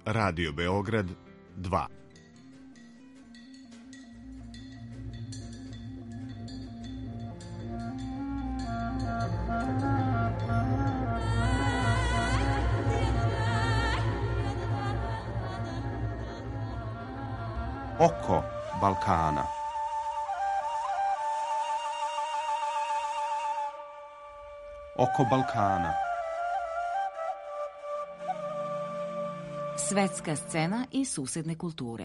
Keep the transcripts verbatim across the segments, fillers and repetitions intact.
Radio Beograd dva. Oko Balkana. Oko Balkana. Svetska scena i susedne kulture.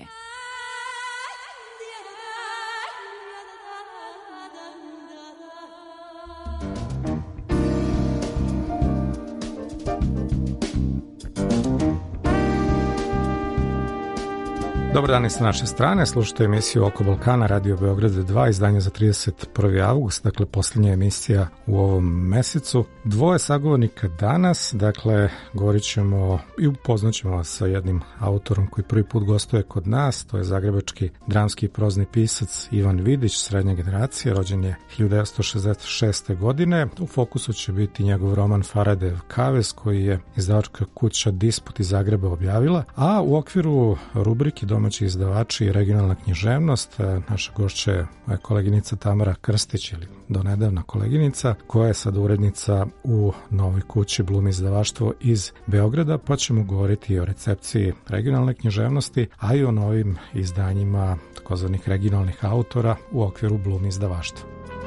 Dobar dan i sa naše strane, slušate emisiju Oko Balkana, Radio Beograd dva, izdanje za trideset prvi avgust, dakle posljednja emisija u ovom mesecu. Dvoje sagovornika danas, dakle govorit ćemo i upoznat ćemo vas sa jednim autorom koji prvi put gostuje kod nas, to je zagrebački dramski i prozni pisac Ivan Vidić, srednje generacije, rođen je hiljadu devetsto šezdeset šeste. godine. U fokusu će biti njegov roman Faradev kavez, koji je izdavačka kuća Disput iz Zagreba objavila, a u okviru rubrike domaći izdavači i regionalna književnost, naša gošća je koleginica Tamara Krstić, ili donedavna koleginica, koja je sad urednica u novoj kući Blum izdavaštvo iz Beograda, pa ćemo govoriti i o recepciji regionalne književnosti, a i o novim izdanjima takozvanih regionalnih autora u okviru Blum izdavaštva.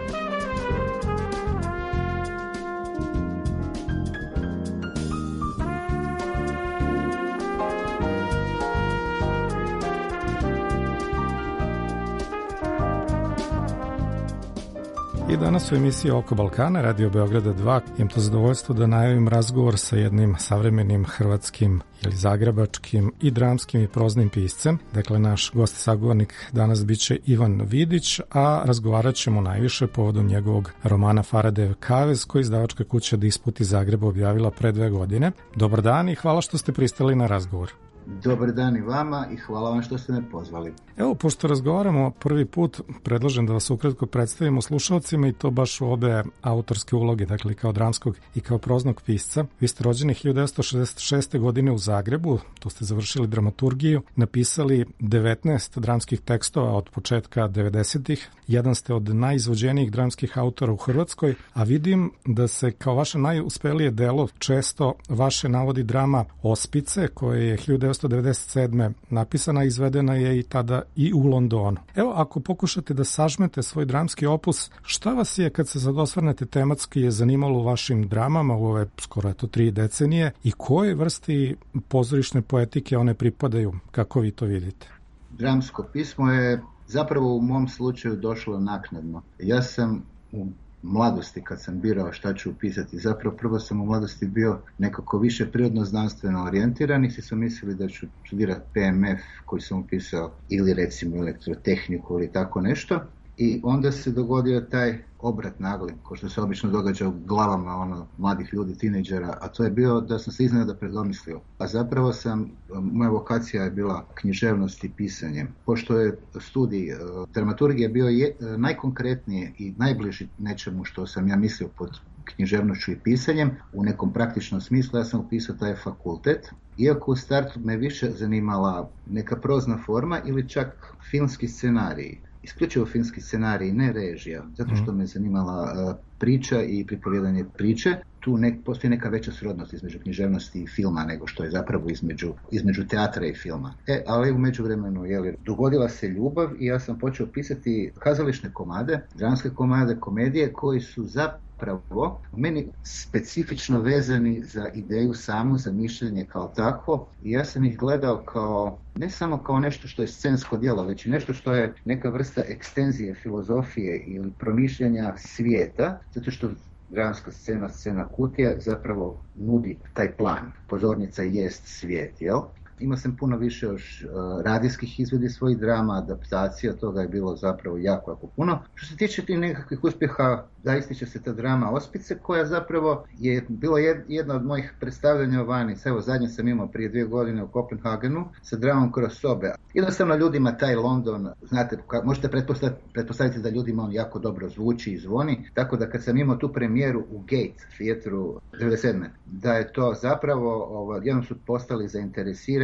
I danas u emisiji Oko Balkana, Radio Beograda dva, imam to zadovoljstvo da najavim razgovor sa jednim savremenim hrvatskim ili zagrebačkim i dramskim i proznim piscem. Dakle, naš gost sagovornik danas biće Ivan Vidić, a razgovarat ćemo najviše povodom njegovog romana Faradev kavez, koji izdavačka kuća Disput iz Zagreba objavila pre dve godine. Dobar dan i hvala što ste pristali na razgovor. Dobar dan i vama i hvala vam što ste me pozvali. Evo, pošto razgovaramo prvi put, predlažem da vas ukratko predstavimo slušalcima i to baš u obe autorske uloge, dakle kao dramskog i kao proznog pisca. Vi ste rođeni hiljadu devetsto šezdeset šeste. godine u Zagrebu, tu ste završili dramaturgiju, napisali devetnaest dramskih tekstova od početka devedesetih. Jedan ste od najizvođenijih dramskih autora u Hrvatskoj, a vidim da se kao vaše najuspelije delo često vaše navodi drama Ospice, koje je hiljadu devetsto devedeset sedme. napisana, izvedena je i tada i u Londonu. Evo, ako pokušate da sažmete svoj dramski opus, šta vas je, kad se sad osvrnete tematski, je zanimalo u vašim dramama u ove skoro eto tri decenije i koje vrsti pozorišne poetike one pripadaju, kako vi to vidite? Dramsko pismo je zapravo u mom slučaju došlo naknadno. Ja sam u mladosti, kad sam birao šta ću upisati, zapravo prvo sam u mladosti bio nekako više prirodno znanstveno orijentiran i svi su mislili da ću studirati P M F koji sam upisao ili recimo elektrotehniku ili tako nešto. I onda se dogodio taj obrat nagli, ko što se obično događa u glavama ono, mladih ljudi, tinejdžera, a to je bio da sam se iznenada predomislio. A zapravo sam, moja vokacija je bila književnost i pisanje. Pošto je studij dramaturgije bio je, najkonkretnije i najbliži nečemu što sam ja mislio pod književnošću i pisanjem, u nekom praktičnom smislu, ja sam upisao taj fakultet. Iako u startu me više zanimala neka prozna forma ili čak filmski scenarij. Isključivo filmski scenarij, ne režija, zato što me zanimala uh, priča i pripovjedanje priče. Tu nek, postoji neka veća srodnost između književnosti i filma nego što je zapravo između, između teatra i filma. E, ali u međuvremenu je dogodila se ljubav i ja sam počeo pisati kazališne komade, dramske komade, komedije koji su zapravo meni specifično vezani za ideju samu, za mišljenje kao takvo. I ja sam ih gledao kao, ne samo kao nešto što je scensko djelo, već i nešto što je neka vrsta ekstenzije filozofije ili promišljanja svijeta, zato što dramska scena, scena kutija zapravo nudi taj plan. Pozornica jest svijet, jel? Imao sam puno više još uh, radijskih izvedi svojih drama, adaptacija, toga je bilo zapravo jako, jako puno. Što se tiče tih nekakvih uspjeha, da ističe se ta drama Ospice, koja zapravo je bilo jedna od mojih predstavljanja vani. Evo, zadnje sam imao prije dvije godine u Kopenhagenu sa dramom Kroz sobe. Jednostavno ljudima taj London, znate, možete pretpostaviti, pretpostaviti da ljudima on jako dobro zvuči i zvoni, tako da kad sam imao tu premijeru u Gate Theatru devedeset sedme. da je to zapravo, ovo, jednom su postali zainteresirani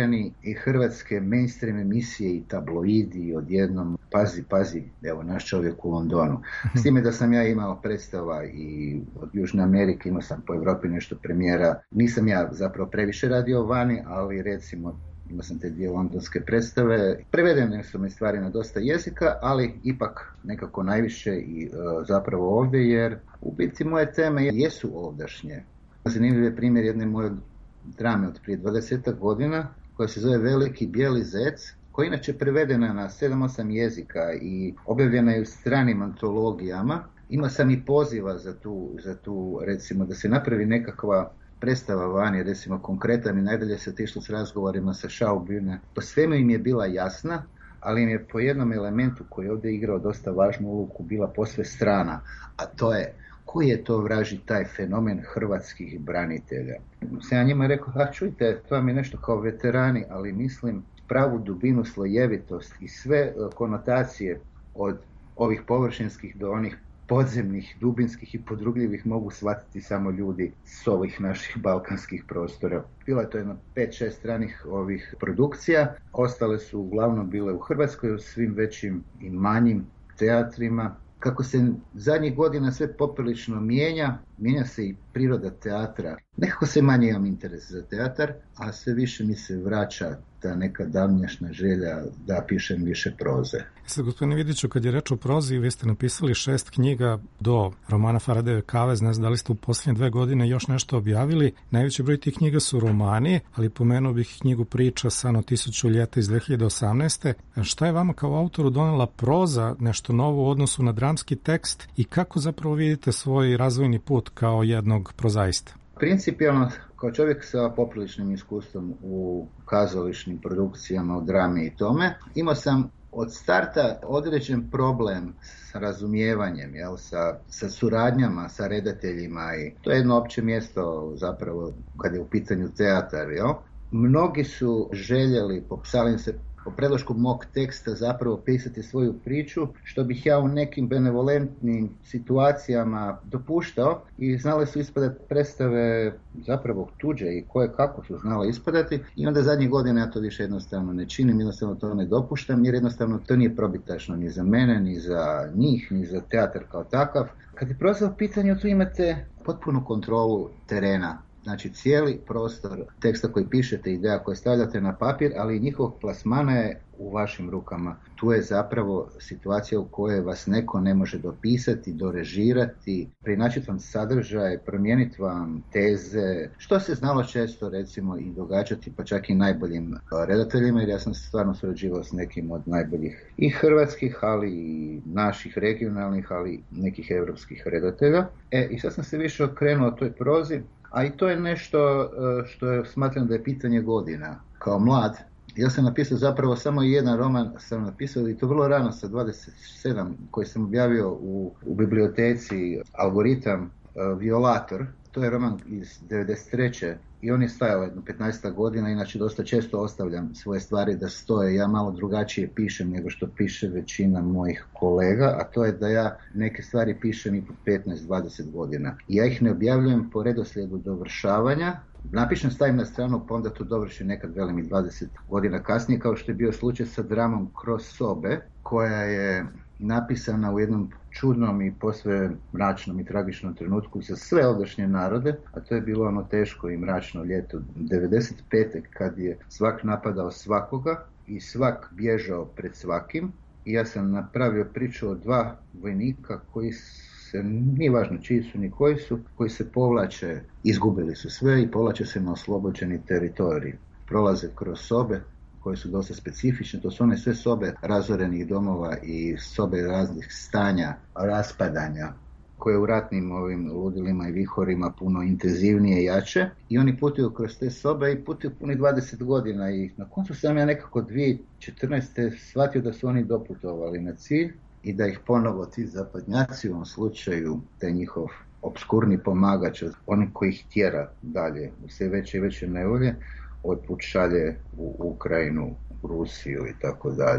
režirani i hrvatske mainstream emisije i tabloidi i odjednom pazi, pazi, evo naš čovjek u Londonu. S time da sam ja imao predstava i od Južne Amerike, imao sam po Europi nešto premijera. Nisam ja zapravo previše radio vani, ali recimo imao sam te dvije londonske predstave. Prevedene su mi stvari na dosta jezika, ali ipak nekako najviše i uh, zapravo ovdje, jer u biti moje teme jesu ovdašnje. Zanimljiv je primjer jedne moje drame od prije dvadesetak godina, koja se zove Veliki bijeli zec, koja je inače prevedena na sedam osam jezika i objavljena je u stranim antologijama. Imao sam i poziva za tu, za tu, recimo, da se napravi nekakva predstava vani, recimo konkretan, i najdalje se otišlo s razgovorima sa Schaubühne. Po svemu im je bila jasna, ali im je po jednom elementu koji je ovdje igrao dosta važnu ulogu bila posve strana, a to je koji je to vraži taj fenomen hrvatskih branitelja. Sam ja njima rekao, a čujte, to vam je nešto kao veterani, ali mislim pravu dubinu, slojevitost i sve konotacije od ovih površinskih do onih podzemnih, dubinskih i podrugljivih mogu shvatiti samo ljudi s ovih naših balkanskih prostora. Bilo je to jedno pet šest stranih ovih produkcija, ostale su uglavnom bile u Hrvatskoj, u svim većim i manjim teatrima. Kako se zadnjih godina sve poprilično mijenja, mijenja se i priroda teatra. Nekako se manje imam interes za teatar, a sve više mi se vraća ta neka davnjašna želja da pišem više proze. Sad, gospodine Vidiću, kad je reč o prozi, vi ste napisali šest knjiga do romana Faradajeve kave, ne znam da li ste u posljednje dve godine još nešto objavili. Najveći broj tih knjiga su romani, ali pomenuo bih knjigu Priča San tisuću ljeta iz dve hiljade osamnaeste. Šta je vama kao autoru donela proza, nešto novo u odnosu na dramski tekst i kako zapravo vidite svoj razvojni put kao jednog prozaista? Principijalno, kao čovjek sa popriličnim iskustvom u kazališnim produkcijama, u drami i tome, imao sam od starta određen problem sa razumijevanjem, jel, sa, sa suradnjama, sa redateljima, i to je jedno opće mjesto zapravo kad je u pitanju teatar. Jel. Mnogi su željeli, popsali se po predlošku mog teksta, zapravo pisati svoju priču, što bih ja u nekim benevolentnim situacijama dopuštao, i znale su ispadati predstave zapravo tuđe i koje kako su znale ispadati, i onda zadnjih godina ja to više jednostavno ne činim, jednostavno to ne dopuštam, jer jednostavno to nije probitačno ni za mene, ni za njih, ni za teatar kao takav. Kad je proza u pitanju, tu imate potpunu kontrolu terena. Znači cijeli prostor teksta koji pišete, ideja koje stavljate na papir, ali i njihovog plasmana je u vašim rukama. Tu je zapravo situacija u kojoj vas neko ne može dopisati, dorežirati, preinačiti vam sadržaj, promijeniti vam teze, što se znalo često recimo i događati, pa čak i najboljim redateljima, jer ja sam stvarno surađivao s nekim od najboljih i hrvatskih, ali i naših regionalnih, ali nekih europskih redatelja. E, i sad sam se više okrenuo toj prozi, a i to je nešto što je, smatram da je pitanje godina. Kao mlad, ja sam napisao zapravo samo jedan roman, sam napisao i to vrlo rano, sa dvadeset sedam, koji sam objavio u, u biblioteci Algoritam, Violator. To je roman iz devedeset treće i on je stajao jedno petnaest godina, inače dosta često ostavljam svoje stvari da stoje. Ja malo drugačije pišem nego što piše većina mojih kolega, a to je da ja neke stvari pišem i po petnaest dvadeset godina. I ja ih ne objavljujem po redoslijedu dovršavanja. Napišem, stavim na stranu, pa onda to dovršim nekad, velim, i dvadeset godina kasnije, kao što je bio slučaj sa dramom Kroz sobe, koja je napisana u jednom čudnom i posve mračnom i tragičnom trenutku za sve ovdašnje narode, a to je bilo ono teško i mračno ljeto devedeset pete kad je svak napadao svakoga i svak bježao pred svakim. I ja sam napravio priču o dva vojnika koji se, nije važno čiji su ni koji su, koji se povlače, izgubili su sve i povlače se na oslobođeni teritorij. Prolaze kroz sobe koje su dosta specifične, to su one sve sobe razorenih domova i sobe raznih stanja, raspadanja, koje u ratnim ovim ludilima i vihorima puno intenzivnije i jače. I oni putuju kroz te sobe i putuju puni dvadeset godina i na koncu sam ja nekako dvije tisuće četrnaeste shvatio da su oni doputovali na cilj i da ih ponovo ti zapadnjaci, u ovom slučaju taj njihov obskurni pomagač, oni koji ih tjera dalje u sve veće i veće nevolje, otput šalje u Ukrajinu, Rusiju i tako dalje.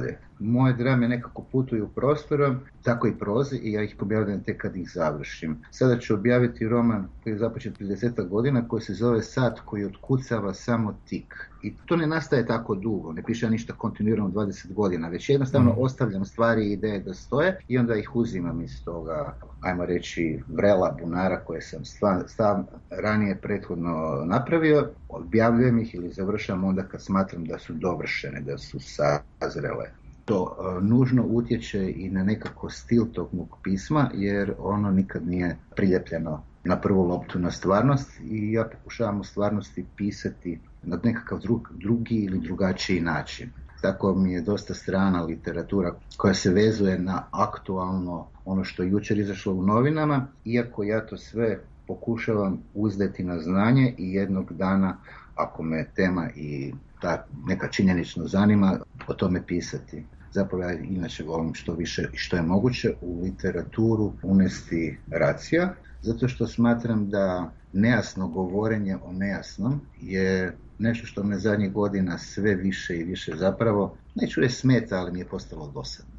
moje drame nekako putuju prostorom, tako i prozi, i ja ih objavljam tek kad ih završim. Sada ću objaviti roman koji je započet prije desetak godina, koji se zove Sat koji otkucava samo tik. I to ne nastaje tako dugo, ne piše ništa kontinuirano dvadeset godina, već jednostavno ostavljam stvari i ideje da stoje i onda ih uzimam iz toga, ajmo reći, vrela, bunara koje sam stav, stav ranije prethodno napravio, objavljujem ih ili završam onda kad smatram da su dovršene, da su sazrele. To uh, nužno utječe i na nekako stil tog mog pisma, jer ono nikad nije priljepljeno na prvu loptu na stvarnost i ja pokušavam u stvarnosti pisati na nekakav drug, drugi ili drugačiji način. Tako mi je dosta strana literatura koja se vezuje na aktualno ono što je jučer izašlo u novinama, iako ja to sve pokušavam uzdeti na znanje i jednog dana, ako me tema i ta neka činjenično zanima, o tome pisati. Zapravo ja inače volim što više i što je moguće u literaturu unesti racija, zato što smatram da nejasno govorenje o nejasnom je nešto što me zadnjih godina sve više i više zapravo, neću reći smeta, ali mi je postalo dosadno.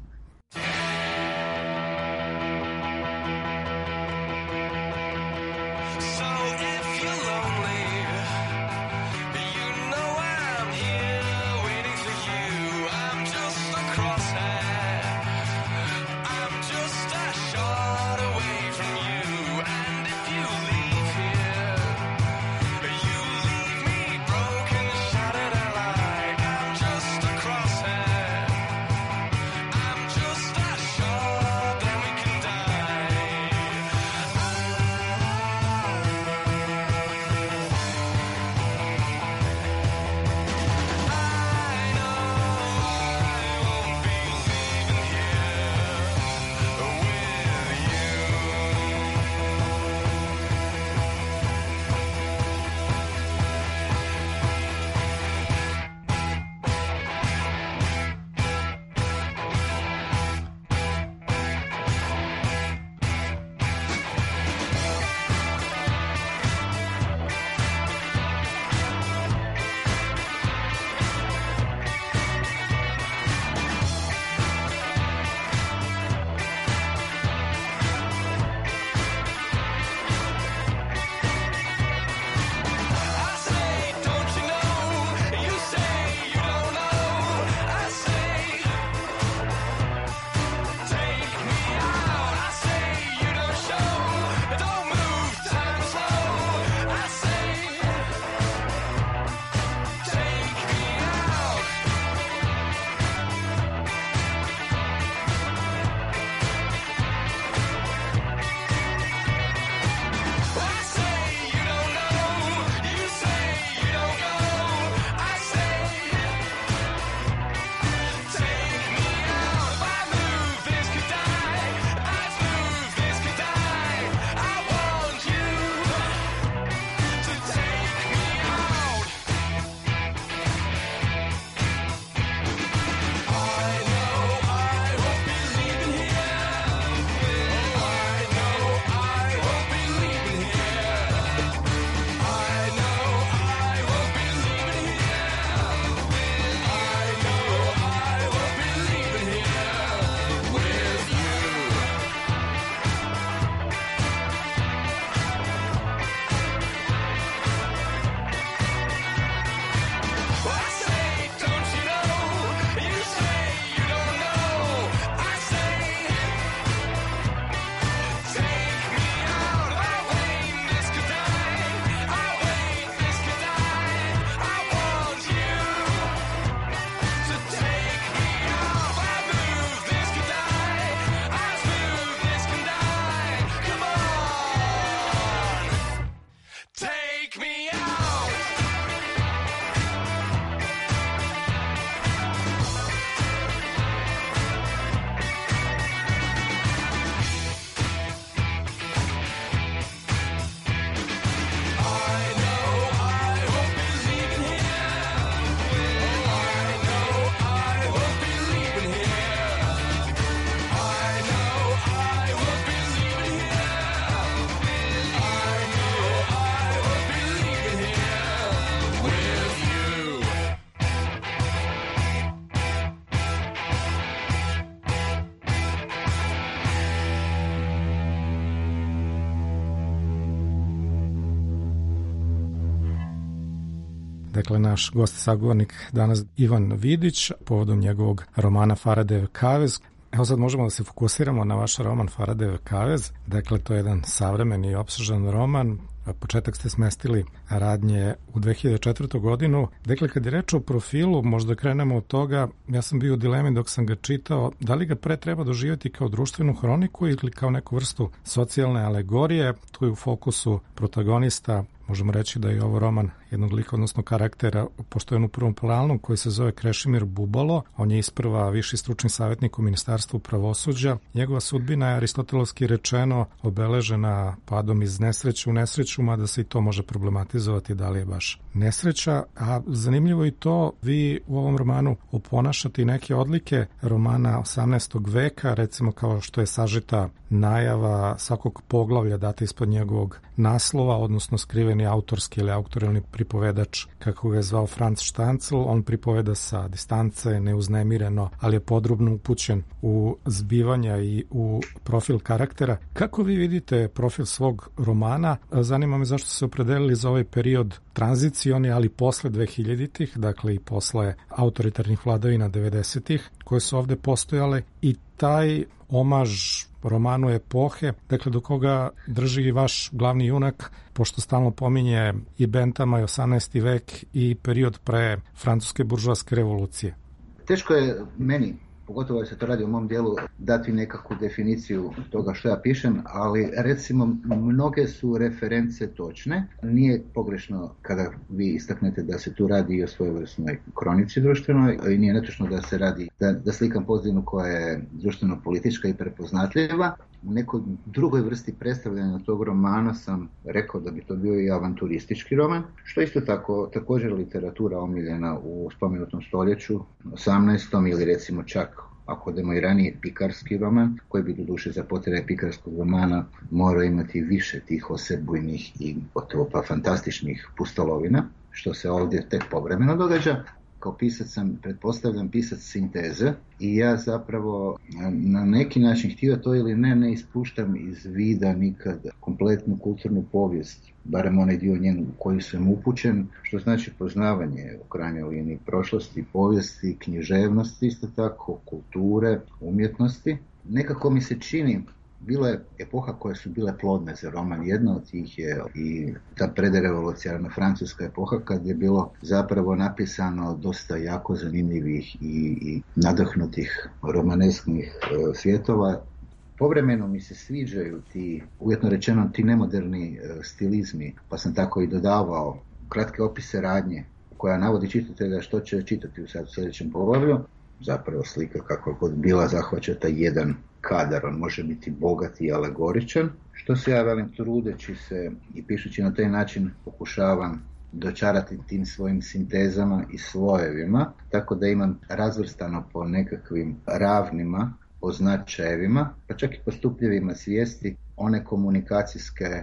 Dakle, naš gost sagovornik danas Ivan Vidić, povodom njegovog romana Faradejev kavez. Evo sad možemo da se fokusiramo na vaš roman Faradejev kavez. Dakle, to je jedan savremeni i opsežan roman. Početak ste smestili radnje u dve hiljade četvrtu. godinu. Dakle, kad je reč o profilu, možda krenemo od toga, ja sam bio u dilemi dok sam ga čitao, da li ga pre treba doživjeti kao društvenu hroniku ili kao neku vrstu socijalne alegorije. Tu je u fokusu protagonista, možemo reći da je ovo roman jednog lika, odnosno karaktera, pošto je on u prvom planu, koji se zove Krešimir Bubalo. On je isprva viši stručni savjetnik u Ministarstvu pravosuđa. Njegova sudbina je aristotelovski rečeno obeležena padom iz nesreće u nesreću, mada se i to može problematizovati da li je baš nesreća. A zanimljivo i to, vi u ovom romanu oponašate i neke odlike romana osamnaestog veka, recimo kao što je sažeta najava svakog poglavlja data ispod njegovog naslova, odnosno skriveni autorski ili autoralni pripovedač, kako ga je zvao Franz Štancl. On pripoveda sa distance, neuznemireno, ali je podrobno upućen u zbivanja i u profil karaktera. Kako vi vidite profil svog romana? Zanima me zašto se opredelili za ovaj period tranzicioni, ali posle dvehiljaditih, dakle i posle autoritarnih vladavina devedesetih, koje su ovde postojale, i taj omaž romanu epohe, dakle do koga drži i vaš glavni junak, pošto stalno pominje i Benthama i osamnaesti vek i period pre francuske buržoaske revolucije. Teško je meni, pogotovo da se to radi u mom dijelu, dati nekakvu definiciju toga što ja pišem, ali recimo mnoge su reference točne. Nije pogrešno kada vi istaknete da se tu radi i o svojevrsnoj kronici društvenoj, i nije netočno da se radi, da, da slikam pozadinu koja je društveno-politička i prepoznatljiva. U nekoj drugoj vrsti predstavljanja tog romana sam rekao da bi to bio i avanturistički roman, što isto tako također literatura omiljena u spomenutom stoljeću, osamnaestom ili recimo čak, ako idemo i ranije, pikarski roman, koji bi doduše za potrebe pikarskog romana morao imati više tih osebujnih i gotovo pa fantastičnih pustolovina, što se ovdje tek povremeno događa. Kao pisac sam, pretpostavljam, pisac sinteze, i ja zapravo na neki način, htio to ili ne, ne ispuštam iz vida nikad kompletnu kulturnu povijest, barem onaj dio njenu u koji sam upućen, što znači poznavanje u krajnjoj liniji prošlosti, povijesti, književnosti, isto tako, kulture, umjetnosti. Nekako mi se čini, bila je epoha koje su bile plodne za roman. Jedna od tih je i ta predrevolucionarna francuska epoha, kad je bilo zapravo napisano dosta jako zanimljivih i, i nadahnutih romanesknih e, svjetova. Povremeno mi se sviđaju ti, uvjetno rečeno, ti nemoderni e, stilizmi, pa sam tako i dodavao kratke opise radnje koja navodi čitatelja što će čitati u sad sljedećem poglavlju. Zapravo slika kako god bila zahvaća taj jedan kadar, on može biti bogat i alegoričan, što se ja velim trudeći se i pišući na taj način pokušavam dočarati tim svojim sintezama i slojevima, tako da imam razvrstano po nekakvim ravnima, po značajevima, pa čak i po stupnjevima svijesti, one komunikacijske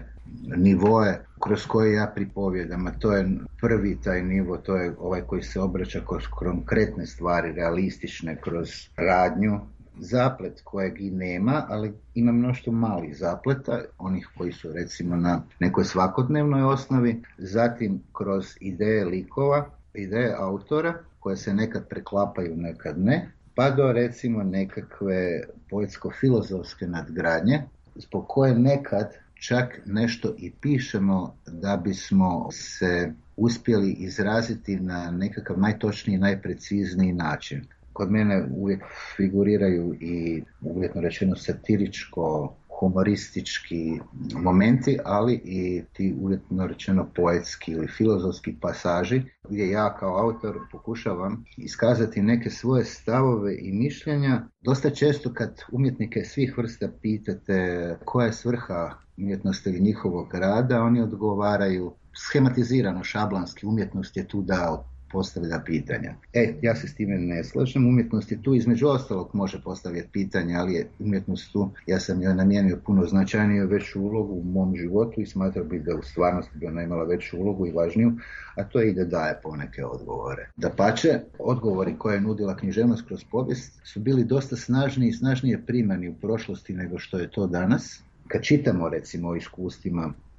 nivoe kroz koje ja pripovjedam, a to je prvi taj nivo, to je ovaj koji se obraća kroz konkretne stvari, realistične, kroz radnju, zaplet kojeg i nema, ali ima mnoštvo malih zapleta, onih koji su recimo na nekoj svakodnevnoj osnovi, zatim kroz ideje likova, ideje autora, koje se nekad preklapaju, nekad ne, pa do recimo nekakve poetsko-filozofske nadgradnje, zbog koje nekad čak nešto i pišemo da bismo se uspjeli izraziti na nekakav najtočniji, najprecizniji način. Kod mene uvijek figuriraju i, uvjetno rečeno, satiričko, humoristički momenti, ali i ti, uvjetno rečeno, poetski ili filozofski pasaži, gdje ja kao autor pokušavam iskazati neke svoje stavove i mišljenja. Dosta često kad umjetnike svih vrsta pitate koja je svrha umjetnosti ili njihovog rada, oni odgovaraju schematizirano, šablanski, umjetnost je tu da postavlja pitanja. E, ja se s time ne slažem. Umjetnost je tu, između ostalog može postavljati pitanja, ali je umjetnost tu, ja sam joj namijenio puno značajniju, veću ulogu u mom životu i smatrao bih da u stvarnosti bi ona imala veću ulogu i važniju, a to je i da daje poneke odgovore. Dapače, odgovori koje je nudila književnost kroz povijest su bili dosta snažniji i snažnije primani u prošlosti nego što je to danas. Kad čitamo recimo o iskustvima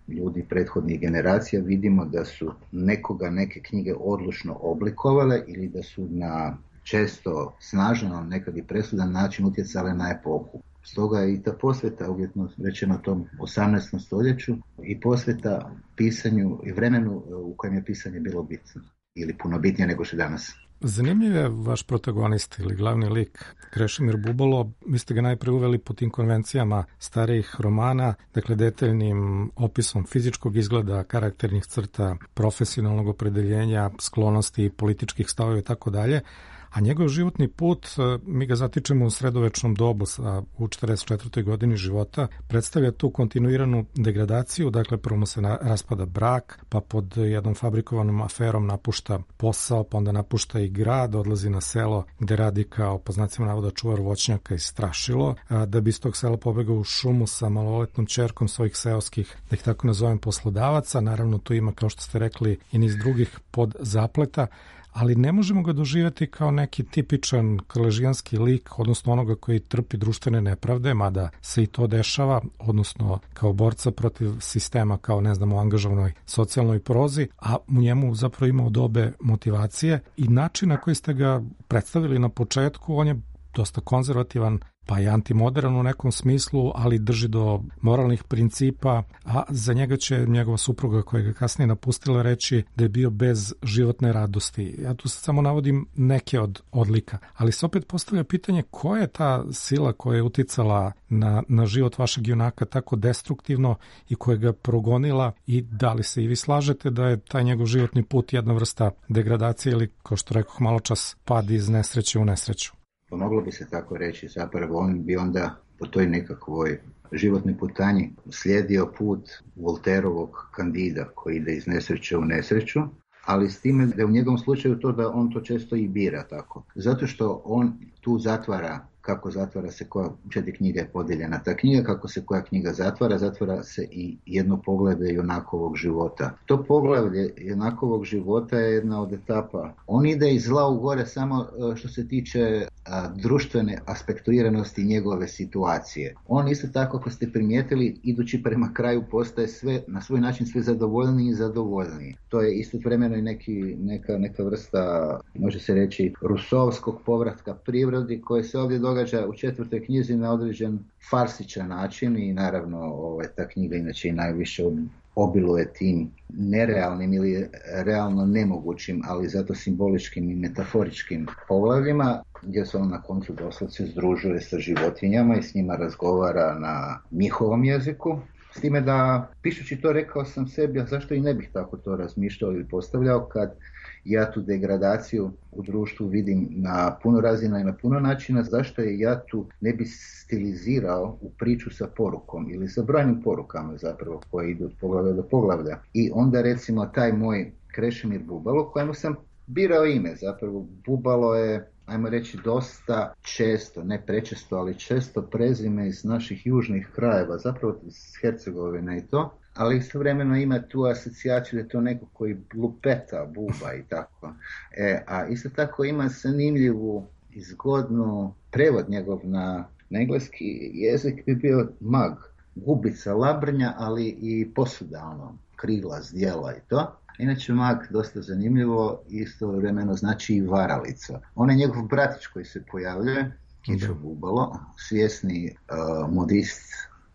ljudi prethodnih generacija, vidimo da su nekoga neke knjige odlučno oblikovale ili da su na često snažan, nekad i presudan način utjecale na epohu. Stoga je i ta posveta, uvjetno rečeno tom osamnaestom stoljeću, i posveta pisanju i vremenu u kojem je pisanje bilo bitno ili puno bitnije nego što je danas. Zanimljiv je vaš protagonista ili glavni lik Krešimir Bubalo. Vi ste ga najprije uveli po tim konvencijama starijih romana, dakle detaljnim opisom fizičkog izgleda, karakternih crta, profesionalnog opredeljenja, sklonosti, političkih stavova i tako dalje. A njegov životni put, mi ga zatičemo u sredovečnom dobu sa, u četrdeset četvrtoj godini života, predstavlja tu kontinuiranu degradaciju, dakle prvo mu se na, raspada brak, pa pod jednom fabrikovanom aferom napušta posao, pa onda napušta i grad, odlazi na selo gde radi kao, po znacima navoda, čuvar voćnjaka i strašilo, a, da bi iz tog sela pobegao u šumu sa maloletnom ćerkom svojih seoskih, da ih tako nazovem, poslodavaca. Naravno tu ima, kao što ste rekli, i niz drugih podzapleta, ali ne možemo ga doživjeti kao neki tipičan krležijanski lik, odnosno onoga koji trpi društvene nepravde, mada se i to dešava, odnosno kao borca protiv sistema, kao ne znam u angažovanoj socijalnoj prozi, a u njemu zapravo ima od obe motivacije i način na koji ste ga predstavili na početku, on je dosta konzervativan, pa i antimodern u nekom smislu, ali drži do moralnih principa, a za njega će njegova supruga koja ga kasnije napustila reći da je bio bez životne radosti. Ja tu samo navodim neke od odlika, ali se opet postavlja pitanje koja je ta sila koja je uticala na, na život vašeg junaka tako destruktivno i koja ga progonila i da li se i vi slažete da je taj njegov životni put jedna vrsta degradacije ili, kao što rekoh malo čas, pad iz nesreće u nesreću? Pa moglo bi se tako reći, zapravo on bi onda po toj nekakvoj životnoj putanji slijedio put Voltairovog Kandida koji ide iz nesreće u nesreću, ali s time da je u njegovom slučaju to da on to često i bira tako. Zato što on tu zatvara, kako zatvara se koja, četiri knjige je podijeljena ta knjiga, kako se koja knjiga zatvara, zatvara se i jedno poglavlje junakovog života. To poglavlje junakovog života je jedna od etapa. On ide iz zla u gore samo što se tiče a, društvene aspektuiranosti njegove situacije. On isto tako, ako ste primijetili, idući prema kraju postaje sve, na svoj način sve zadovoljniji i zadovoljniji. To je istovremeno i neki, neka, neka vrsta, može se reći, rusovskog povratka prirodi koji se ovdje događa u četvrtoj knjizi na određen farsičan način i naravno ovaj, ta knjiga inače i najviše obiluje tim nerealnim ili realno nemogućim, ali zato simboličkim i metaforičkim poglavljima gdje se on na koncu doslovce združuje sa životinjama i s njima razgovara na njihovom jeziku. S time da, pišući to, rekao sam sebi, a zašto i ne bih tako to razmišljao ili postavljao kad ja tu degradaciju u društvu vidim na puno razina i na puno načina, zašto je ja tu ne bi stilizirao u priču sa porukom ili sa brojnim porukama zapravo koje idu od poglavlja do poglavlja. I onda recimo taj moj Krešimir Bubalo, kojemu sam birao ime, zapravo Bubalo je, ajmo reći, dosta često, ne prečesto, ali često prezime iz naših južnih krajeva, zapravo iz Hercegovine i to, ali istovremeno ima tu asocijaciju da je to neko koji lupeta, buba i tako. E, a isto tako ima zanimljivu i zgodnu prevod njegov na, na engleski jezik bi bio mag, gubica, labrnja, ali i posuda, ono, krila, zdjela i to. Inače mag, dosta zanimljivo, istovremeno znači i varalica. On je njegov bratić koji se pojavljuje, Kičo Bubalo, svjesni uh, modist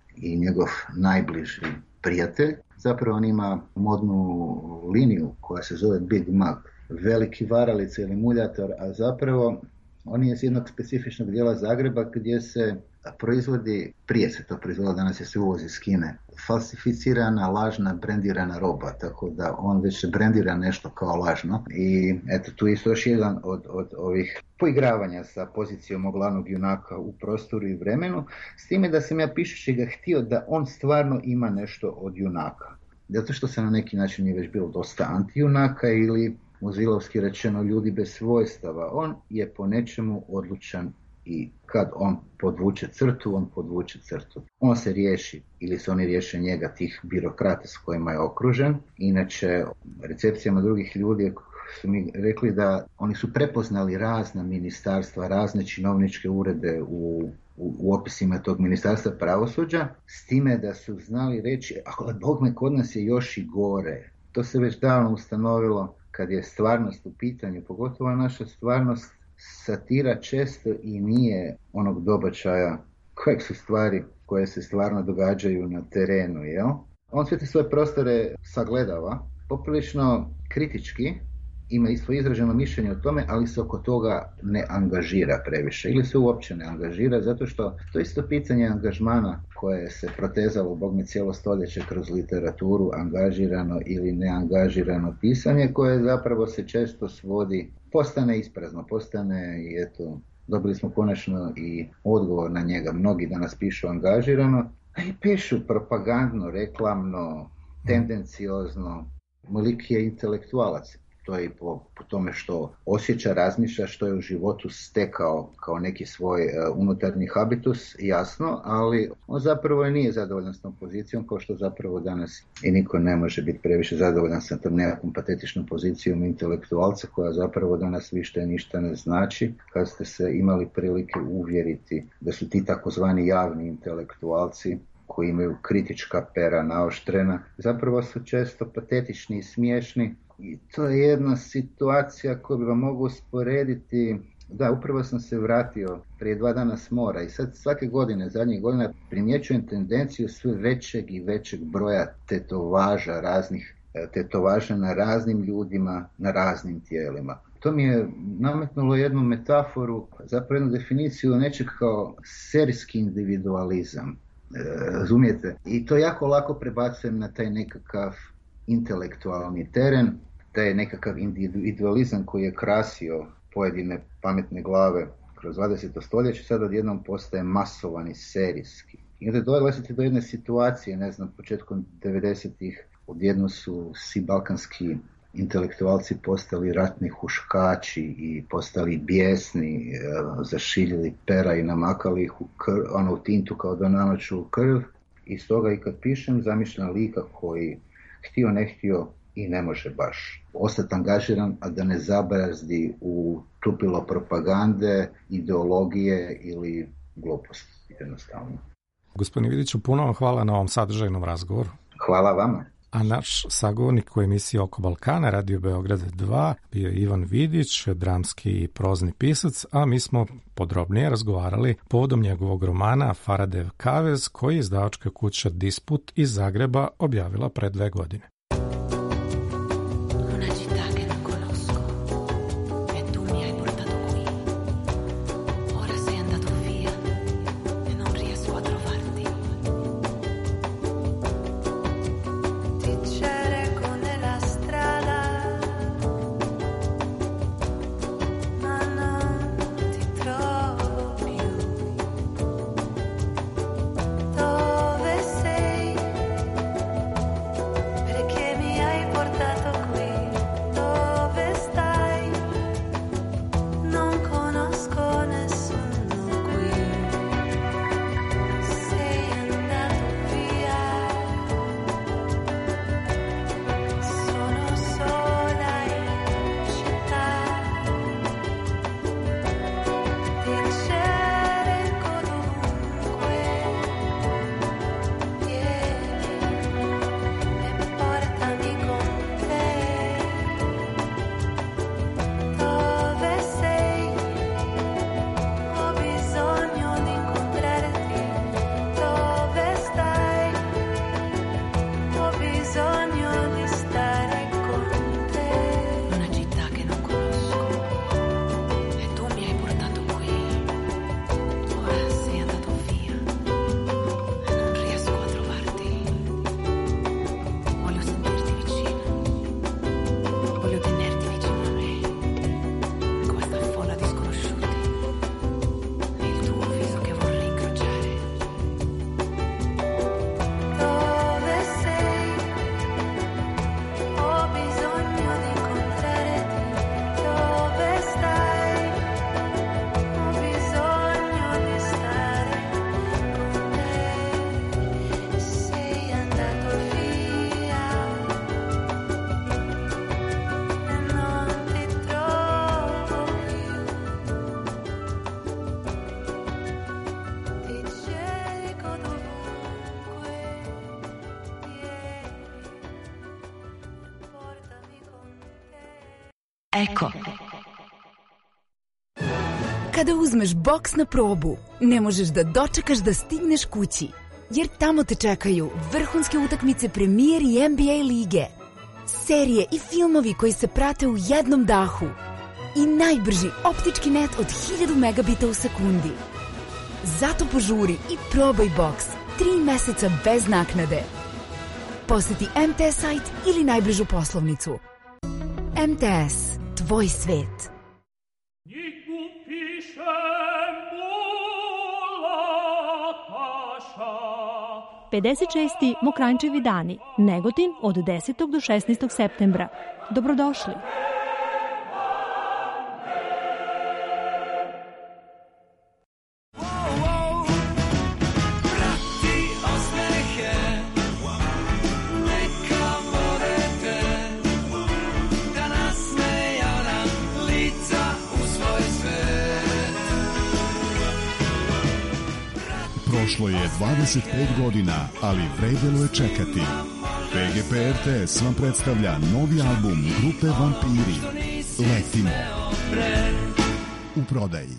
i njegov najbliži prijatelj. Zapravo on ima modnu liniju koja se zove Big Mag, veliki varalica ili muljator, a zapravo on je iz jednog specifičnog dijela Zagreba gdje se proizvodi, prije se to proizvodilo, danas je se uvozi iz Kine, falsificirana, lažna, brendirana roba, tako da on već brendira nešto kao lažno. I eto, tu je još jedan od, od ovih poigravanja sa pozicijom glavnog junaka u prostoru i vremenu, s time da sam ja pišući ga htio da on stvarno ima nešto od junaka. Zato što se na neki način je već bilo dosta antijunaka ili muzilovski rečeno ljudi bez svojstava. On je po nečemu odlučan i kad on podvuče crtu, on podvuče crtu. On se riješi ili se oni riješe njega, tih birokrata s kojima je okružen. Inače, recepcijama drugih ljudi su mi rekli da oni su prepoznali razna ministarstva, razne činovničke urede u, u, u opisima tog ministarstva pravosuđa, s time da su znali reći, ali Bog me, kod nas je još i gore. To se već davno ustanovilo kad je stvarnost u pitanju, pogotovo naša stvarnost satira često i nije onog dobačaja kojeg su stvari koje se stvarno događaju na terenu, jel? On sve te svoje prostore sagledava, poprilično kritički, ima i svoje izraženo mišljenje o tome, ali se oko toga ne angažira previše ili se uopće ne angažira, zato što to isto pitanje angažmana koje se protezalo bogme cijelo stoljeće kroz literaturu, angažirano ili neangažirano pisanje, koje zapravo se često svodi, postane isprazno, postane i eto, dobili smo konačno i odgovor na njega. Mnogi danas pišu angažirano, a i pišu propagandno, reklamno, tendenciozno. Lik je intelektualac. To je i po, po tome što osjeća, razmišlja, što je u životu stekao kao neki svoj uh, unutarnji habitus, jasno, ali on zapravo i nije zadovoljan s tom pozicijom, kao što zapravo danas i niko ne može biti previše zadovoljan sa tom nekakvom patetičnom pozicijom intelektualca, koja zapravo danas više ništa ne znači, kad ste se imali prilike uvjeriti da su ti takozvani javni intelektualci koji imaju kritička pera naoštrena, zapravo su često patetični i smiješni. I to je jedna situacija koju bi vam mogu usporediti. Da, upravo sam se vratio prije dva dana s mora i sad svake godine, zadnjih godina, primjećujem tendenciju sve većeg i većeg broja tetovaža, raznih tetovaža na raznim ljudima, na raznim tijelima. To mi je nametnulo jednu metaforu, zapravo jednu definiciju nečeg kao serijski individualizam. Razumijete? I to jako lako prebacujem na taj nekakav intelektualni teren, taj nekakav individualizam koji je krasio pojedine pametne glave kroz dvadeseto stoljeće, sad odjednom postaje masovan i serijski. I onda dolazite do jedne situacije, ne znam, početkom devedesetih, odjedno su svi balkanski intelektualci postali ratni huškači i postali bijesni, zašiljili pera i namakali ih u, krv, ono, u tintu kao da namaču krv. I stoga i kad pišem zamišljam lika koji htio ne htio i ne može baš ostati angažiran, a da ne zabrazdi u tupilo propagande, ideologije ili gluposti, jednostavno. Gospodine Vidiću, puno vam hvala na ovom sadržajnom razgovoru. Hvala vama. A naš sagovornik u emisiji Oko Balkana, Radio Beograd dva, bio je Ivan Vidić, dramski i prozni pisac, a mi smo podrobnije razgovarali povodom njegovog romana Faradev kavez, koji je izdavačka kuća Disput iz Zagreba objavila pre dve godine. Perché Eko. Kada uzmeš boks na probu, ne možeš da dočekaš da stigneš kući, jer tamo te čekaju vrhunske utakmice Premier i N B A lige, serije i filmovi koji se prate u jednom dahu i najbrži optički net od hiljadu megabita u sekundi. Zato požuri i probaj boks tri meseca bez naknade. Poseti M T S sajt ili najbližu poslovnicu. M T S, tvoj svet. pedeset šesti Mokranjčevi dani, Negotin od desetog do šesnaestog septembra. Dobrodošli! Prošlo je dvadeset pet godina, ali vredelo je čekati. P G P R T S vam predstavlja novi album grupe Vampiri. Letimo. U prodaji.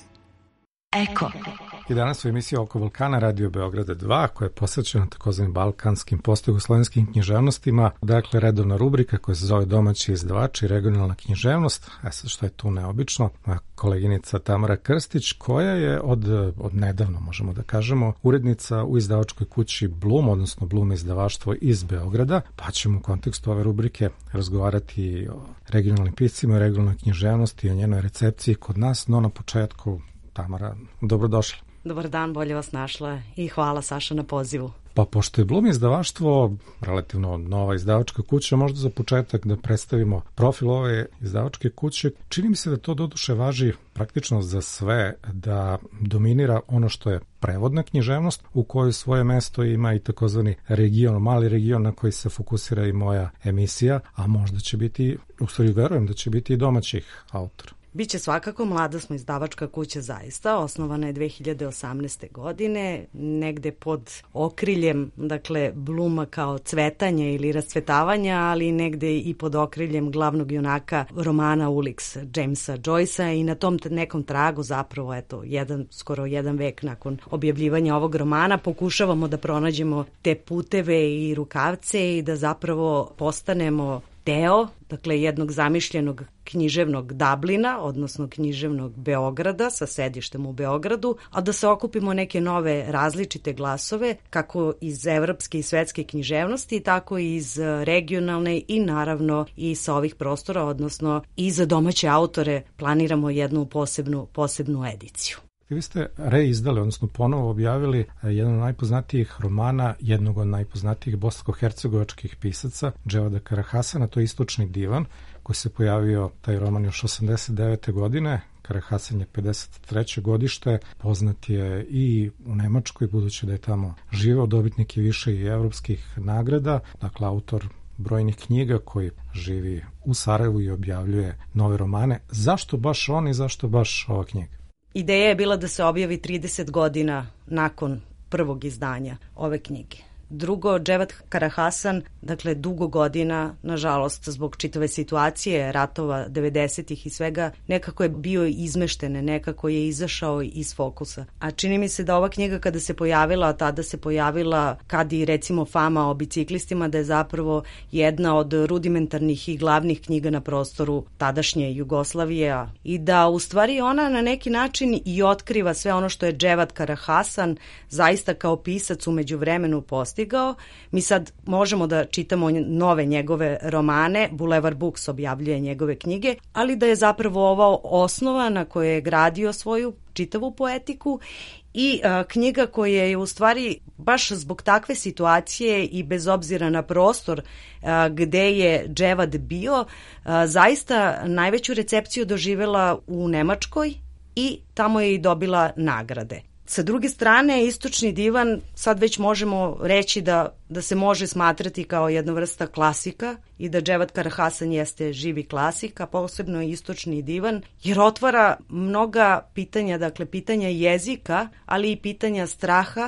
Eko. I danas u emisiji Oko Balkana Radio Beograda dva, koja je posvećena takozvanim balkanskim postjugoslovenskim književnostima, dakle redovna rubrika koja se zove Domaći izdavači i regionalna književnost. E sad, što je tu neobično, moja koleginica Tamara Krstić, koja je od, od nedavno, možemo da kažemo, urednica u izdavačkoj kući Blum, odnosno Blum izdavaštvo iz Beograda, pa ćemo u kontekstu ove rubrike razgovarati o regionalnim piscima i regionalnoj književnosti i o njenoj recepciji kod nas, no na početku, Tamara, dobrodošla. Dobar dan, bolje vas našla i hvala Saša na pozivu. Pa pošto je Blum izdavaštvo relativno nova izdavačka kuća, možda za početak da predstavimo profil ove izdavačke kuće. Čini mi se da to doduše važi praktično za sve, da dominira ono što je prevodna književnost, u kojoj svoje mesto ima i takozvani region, mali region na koji se fokusira i moja emisija, a možda će biti, u stvari verujem da će biti i domaćih autora. Biće svakako, mlada smo izdavačka kuća zaista, osnovana je dve hiljade osamnaeste. godine, negde pod okriljem, dakle, Bluma kao cvetanje ili rascvetavanja, ali negde i pod okriljem glavnog junaka romana Ulix Jamesa Joycea i na tom nekom tragu zapravo, eto, jedan, skoro jedan vek nakon objavljivanja ovog romana, pokušavamo da pronađemo te puteve i rukavce i da zapravo postanemo deo, dakle, jednog zamišljenog književnog Dublina, odnosno književnog Beograda sa sedištem u Beogradu, a da se okupimo neke nove različite glasove, kako iz evropske i svetske književnosti, tako i iz regionalne i naravno i sa ovih prostora, odnosno i za domaće autore planiramo jednu posebnu, posebnu ediciju. Vi ste reizdali, odnosno ponovo objavili jedan od najpoznatijih romana, jednog od najpoznatijih bosansko-hercegovačkih pisaca, Dževada Karahasana, to je Istočni divan, koji se pojavio, taj roman, još osamdeset devete. godine. Karahasan je pedeset treće. godište, poznat je i u Nemačkoj, budući da je tamo živeo, dobitnik je više i evropskih nagrada, dakle autor brojnih knjiga koji živi u Sarajevu i objavljuje nove romane. Zašto baš on i zašto baš ova knjiga? Ideja je bila da se objavi trideset godina nakon prvog izdanja ove knjige. Drugo, Dževad Karahasan, dakle, dugo godina, nažalost, zbog čitave situacije, ratova devedesetih i svega, nekako je bio izmešten, nekako je izašao iz fokusa. A čini mi se da ova knjiga kada se pojavila, tada se pojavila kad i recimo fama o biciklistima, da je zapravo jedna od rudimentarnih i glavnih knjiga na prostoru tadašnje Jugoslavije i da u stvari ona na neki način i otkriva sve ono što je Dževad Karahasan zaista kao pisac u međuvremenu postigao. Mi sad možemo da čitamo nove njegove romane, Bulevar Books objavljuje njegove knjige, ali da je zapravo ovo osnova na kojoj je gradio svoju čitavu poetiku i a, knjiga koja je u stvari baš zbog takve situacije i bez obzira na prostor a, gde je Dževad bio, a, zaista najveću recepciju doživela u Nemačkoj i tamo je i dobila nagrade. Sa druge strane, Istočni divan sad već možemo reći da, da se može smatrati kao jedna vrsta klasika i da Dževad Karahasan jeste živi klasik, a posebno Istočni divan, jer otvara mnoga pitanja, dakle pitanja jezika, ali i pitanja straha,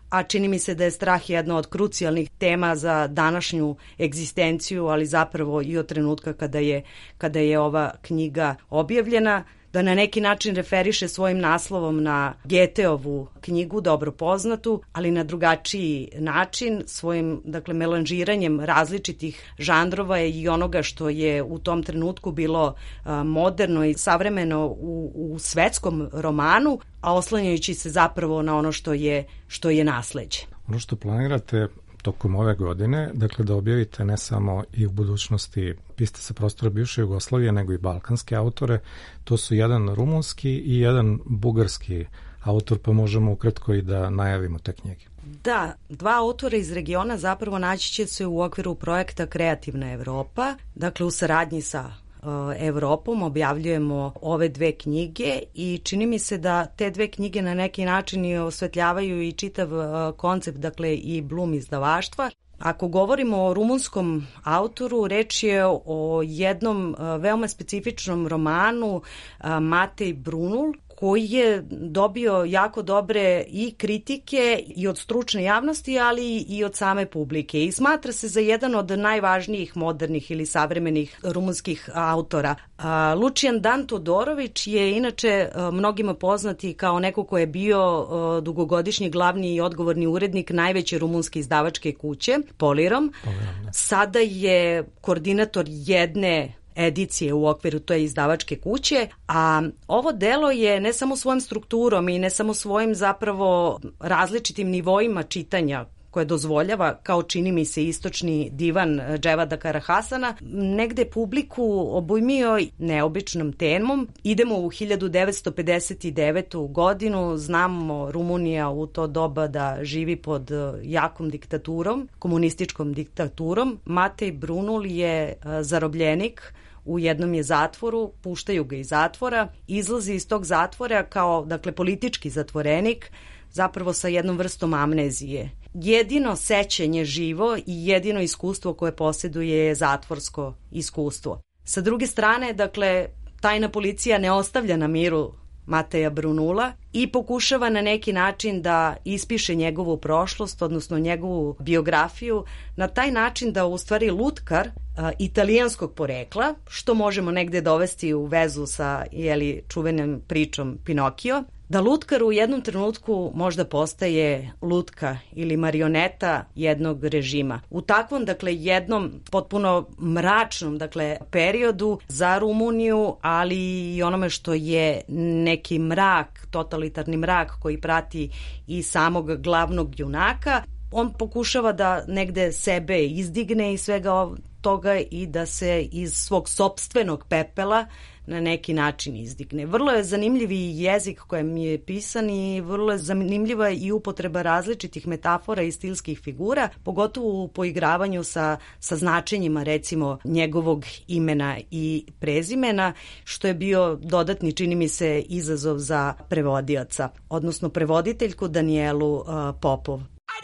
a čini mi se da je strah jedna od krucijalnih tema za današnju egzistenciju, ali zapravo i od trenutka kada je, kada je ova knjiga objavljena, da na neki način referiše svojim naslovom na Goetheovu knjigu, dobro poznatu, ali na drugačiji način, svojim, dakle, melanžiranjem različitih žanrova i onoga što je u tom trenutku bilo a, moderno i savremeno u, u svetskom romanu, a oslanjajući se zapravo na ono što je, što je nasleđe. Ono što planirate tokom ove godine, dakle da objavite ne samo i u budućnosti piste sa prostora bivše Jugoslavije, nego i balkanske autore, to su jedan rumunski i jedan bugarski autor, pa možemo ukratko i da najavimo te knjige. Da, dva autora iz regiona zapravo naći će se u okviru projekta Kreativna Evropa, dakle u saradnji sa Evropom objavljujemo ove dve knjige i čini mi se da te dve knjige na neki način i osvetljavaju i čitav koncept, dakle i Blum izdavaštva. Ako govorimo o rumunskom autoru, reč je o jednom veoma specifičnom romanu Matej Brunul, koji je dobio jako dobre i kritike i od stručne javnosti, ali i od same publike. I smatra se za jedan od najvažnijih modernih ili savremenih rumunskih autora. Lucijan Dan Todorović je inače mnogima poznati kao neko ko je bio dugogodišnji glavni i odgovorni urednik najveće rumunske izdavačke kuće, Polirom. Polirom, sada je koordinator jedne edicije u okviru toj izdavačke kuće, a ovo delo je ne samo svojom strukturom i ne samo svojim zapravo različitim nivoima čitanja koje dozvoljava, kao čini mi se istočni divan Dževada Karahasana, negde publiku obujmio neobičnom temom. Idemo u hiljadu devetsto pedeset devetu. godinu, znamo Rumunija u to doba da živi pod jakom diktaturom, komunističkom diktaturom. Matej Brunul je zarobljenik, u jednom je zatvoru, puštaju ga iz zatvora, izlazi iz tog zatvora kao, dakle, politički zatvorenik, zapravo sa jednom vrstom amnezije. Jedino sećanje živo i jedino iskustvo koje posjeduje je zatvorsko iskustvo. Sa druge strane, dakle, tajna policija ne ostavlja na miru Mateja Brunula i pokušava na neki način da ispiše njegovu prošlost, odnosno njegovu biografiju, na taj način da u stvari lutkar a, italijanskog porekla, što možemo negde dovesti u vezu sa jeli, čuvenom pričom Pinokio, da lutkar u jednom trenutku možda postaje lutka ili marioneta jednog režima. U takvom, dakle, jednom potpuno mračnom, dakle, periodu za Rumuniju, ali i onome što je neki mrak, totalitarni mrak koji prati i samog glavnog junaka, on pokušava da negde sebe izdigne iz svega toga i da se iz svog sopstvenog pepela na neki način izdigne. Vrlo je zanimljivi jezik kojem je pisan i vrlo je zanimljiva i upotreba različitih metafora i stilskih figura, pogotovo u poigravanju sa, sa značenjima, recimo, njegovog imena i prezimena, što je bio dodatni, čini mi se, izazov za prevodioca, odnosno prevoditeljku Danijelu uh, Popov.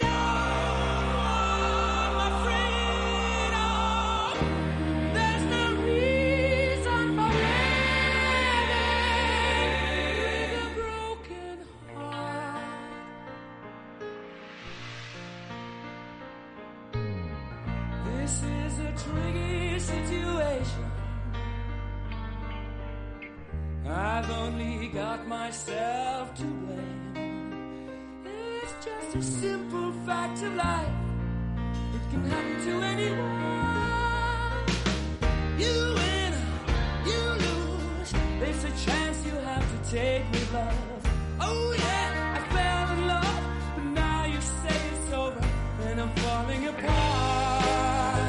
I've only got myself to blame. It's just a simple fact of life. It can happen to anyone. You win, you lose. It's a chance you have to take with love. Oh yeah, I fell in love, but now you say it's over, and I'm falling apart.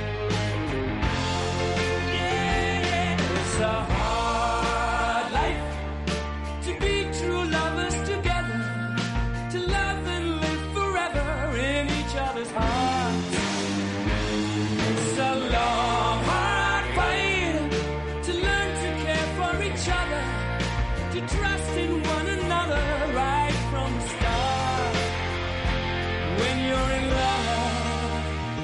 Yeah, yeah, it's a hard life to be true lovers together, to love and live forever in each other's hearts. It's a long, hard fight to learn to care for each other, to trust in one another right from the start. When you're in love,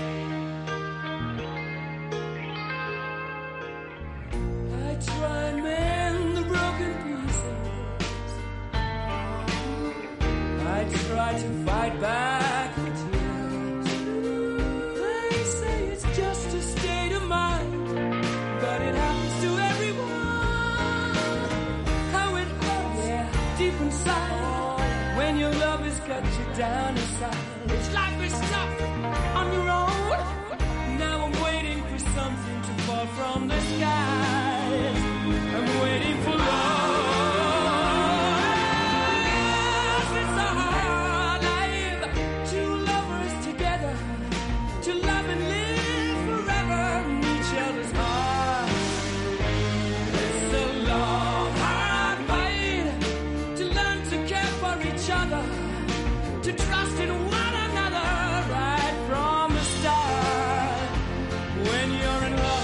I try and mend the broken pieces. I try try to fight back the tears. They say it's just a state of mind, but it happens to everyone. How it hurts, yeah, deep inside, when your love has cut you down inside. It's like we're stuck on your own. Now I'm waiting for something to fall from the skies. I'm waiting for love. It's a hard life, two lovers together, to love and live forever in each other's hearts. It's a long, hard fight to learn to care for each other, to trust in one another right from the start. When you're in love,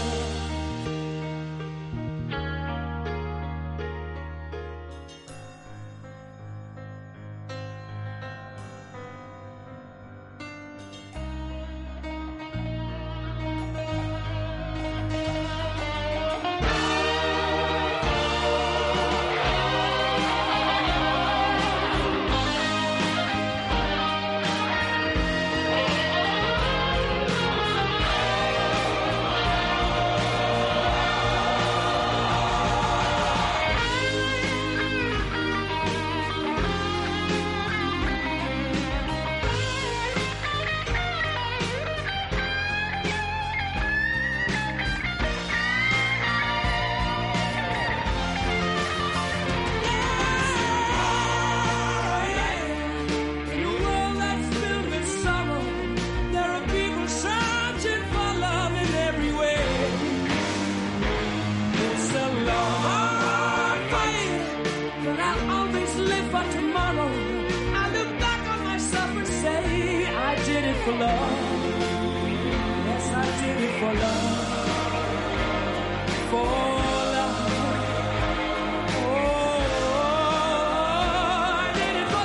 for love. Yes, I did it for love. For love. Oh, I did it for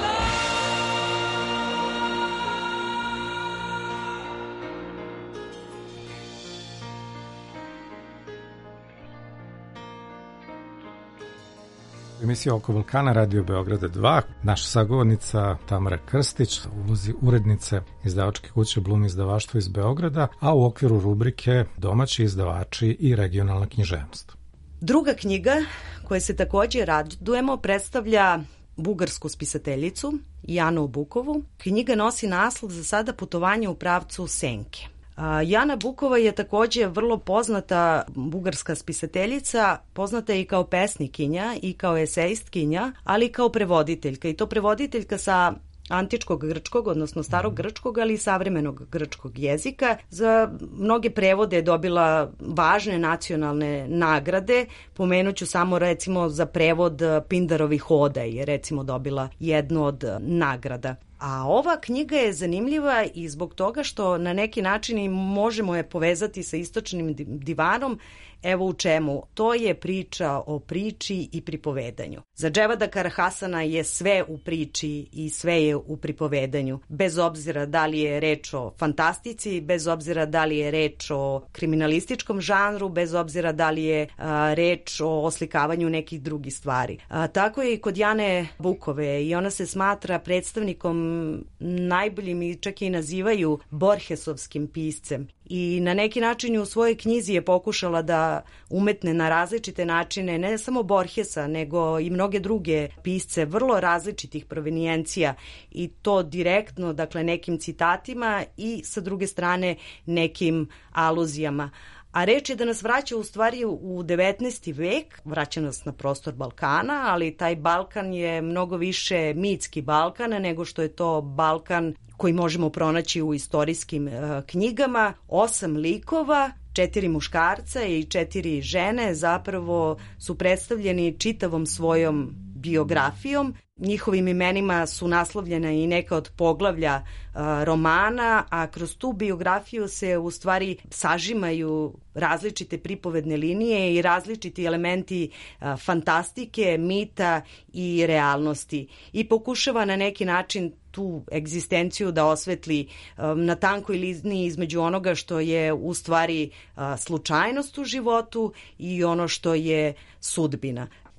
Emisija Oko Balkana, Radio Beograda dva, naša sagovornica Tamara Krstić, u ulozi urednice izdavačke kuće Blum izdavaštvo iz Beograda, a u okviru rubrike Domaći izdavači i regionalna književnost. Druga knjiga koja se takođe radujemo predstavlja bugarsku spisateljicu Janu Bukovu. Knjiga nosi naslov za sada Putovanje u pravcu senke. Jana Bukova je takođe vrlo poznata bugarska spisateljica, poznata je i kao pesnikinja i kao esejistkinja, ali i kao prevoditeljka. I to prevoditeljka sa antičkog grčkog, odnosno starog grčkog, ali i savremenog grčkog jezika. Za mnoge prevode je dobila važne nacionalne nagrade. Pomenuću samo recimo za prevod Pindarovih oda je recimo dobila jednu od nagrada. A ova knjiga je zanimljiva i zbog toga što na neki način i možemo je povezati sa Istočnim divanom. Evo u čemu. To je priča o priči i pripovedanju. Za Dževada Karahasana je sve u priči i sve je u pripovedanju. Bez obzira da li je reč o fantastici, bez obzira da li je reč o kriminalističkom žanru, bez obzira da li je a, reč o oslikavanju nekih drugih stvari. A, tako je i kod Jane Bukove i ona se smatra predstavnikom najboljim i čak i nazivaju Borgesovskim piscem. I na neki način u svojoj knjizi je pokušala da umetne na različite načine ne samo Borgesa, nego i mnoge druge pisce vrlo različitih provenijencija i to direktno, dakle nekim citatima i sa druge strane nekim aluzijama. A reč je da nas vraća u stvari u devetnaesti vek, vraća nas na prostor Balkana, ali taj Balkan je mnogo više mitski Balkan nego što je to Balkan koji možemo pronaći u istorijskim e, knjigama. Osam likova, četiri muškarca i četiri žene zapravo su predstavljeni čitavom svojom biografijom. Njihovim imenima su naslovljena i neka od poglavlja a, romana, a kroz tu biografiju se u stvari sažimaju različite pripovedne linije i različiti elementi a, fantastike, mita i realnosti. I pokušava na neki način tu egzistenciju da osvetli a, na tankoj liniji između onoga što je u stvari a, slučajnost u životu i ono što je sudbina.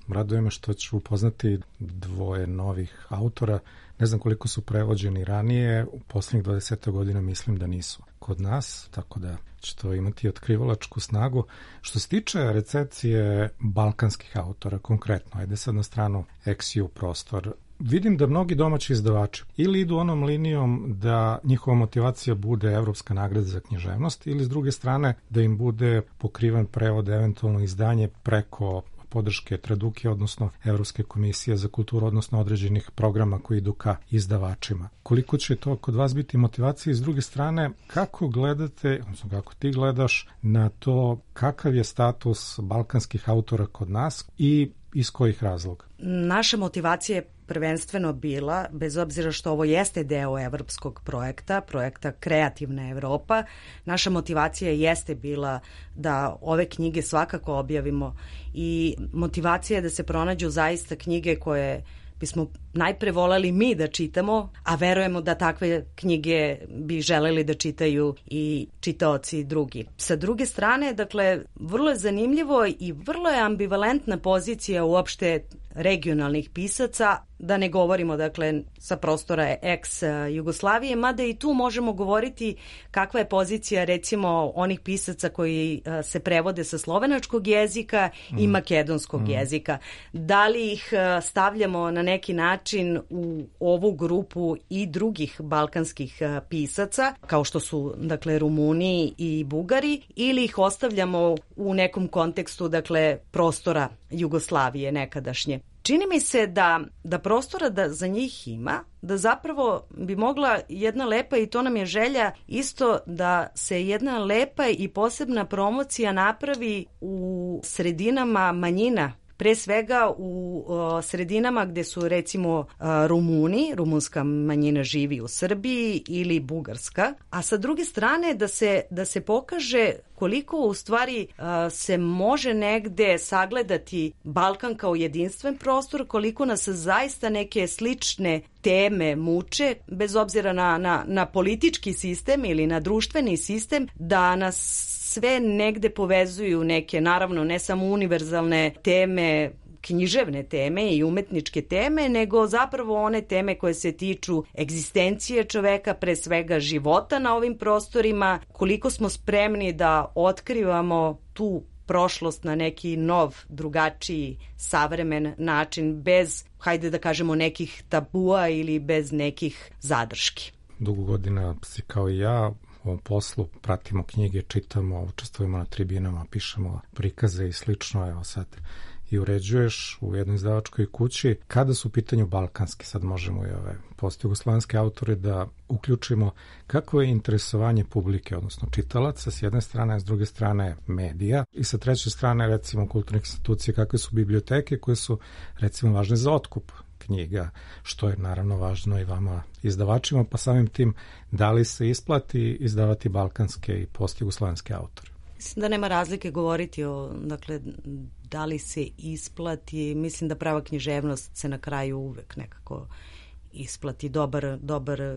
Raduje me što ću upoznati dvoje novih autora. Ne znam koliko su prevođeni ranije, u poslednjih dvadeset godina mislim da nisu kod nas, tako da će to imati otkrivalačku snagu. Što se tiče recepcije balkanskih autora, konkretno, ajde sad na stranu X U prostor, vidim da mnogi domaći izdavači ili idu onom linijom da njihova motivacija bude Evropska nagrada za književnost ili s druge strane da im bude pokriven prevod, eventualno izdanje preko podrške Traduke, odnosno Evropske komisije za kulturu, odnosno određenih programa koji idu ka izdavačima. Koliko će to kod vas biti motivacija i s druge strane, kako gledate, odnosno kako ti gledaš na to kakav je status balkanskih autora kod nas i iz kojih razloga? Naša motivacija je prvenstveno bila, bez obzira što ovo jeste deo evropskog projekta, projekta Kreativna Evropa, naša motivacija jeste bila da ove knjige svakako objavimo i motivacija je da se pronađu zaista knjige koje bismo najpre voleli mi da čitamo, a verujemo da takve knjige bi želeli da čitaju i čitaoci drugi. Sa druge strane, dakle, vrlo je zanimljivo i vrlo je ambivalentna pozicija uopšte regionalnih pisaca, da ne govorimo dakle sa prostora ex Jugoslavije, mada i tu možemo govoriti kakva je pozicija recimo onih pisaca koji se prevode sa slovenačkog jezika mm. i makedonskog mm. jezika. Da li ih stavljamo na neki način u ovu grupu i drugih balkanskih pisaca, kao što su dakle Rumuni i Bugari, ili ih ostavljamo u nekom kontekstu dakle prostora Jugoslavije nekadašnje. Čini mi se da, da prostora da za njih ima, da zapravo bi mogla jedna lepa, i to nam je želja isto, da se jedna lepa i posebna promocija napravi u sredinama manjina, pre svega u o, sredinama gde su recimo a, Rumuni, rumunska manjina živi u Srbiji, ili Bugarska, a sa druge strane da se, da se pokaže koliko u stvari a, se može negde sagledati Balkan kao jedinstven prostor, koliko nas zaista neke slične teme muče, bez obzira na, na, na politički sistem ili na društveni sistem, da nas sve negde povezuju neke, naravno ne samo univerzalne teme, književne teme i umetničke teme, nego zapravo one teme koje se tiču egzistencije čoveka, pre svega života na ovim prostorima, koliko smo spremni da otkrivamo tu prošlost na neki nov, drugačiji, savremen način, bez, hajde da kažemo, nekih tabua ili bez nekih zadrški. Dugo godina si kao i ja u ovom poslu, pratimo knjige, čitamo, učestvujemo na tribinama, pišemo prikaze i slično, evo sad i uređuješ u jednoj izdavačkoj kući. Kada su u pitanju balkanski, sad možemo i ove postjugoslovenske autore da uključimo, kako je interesovanje publike, odnosno čitalaca s jedne strane, a s druge strane medija i sa treće strane recimo kulturne institucije, kakve su biblioteke koje su recimo važne za otkup knjiga, što je naravno važno i vama izdavačima, pa samim tim da li se isplati izdavati balkanske i postjugoslovenske autore? Mislim da nema razlike govoriti o, dakle, da li se isplati. Mislim da prava književnost se na kraju uvek nekako isplati, dobar, dobar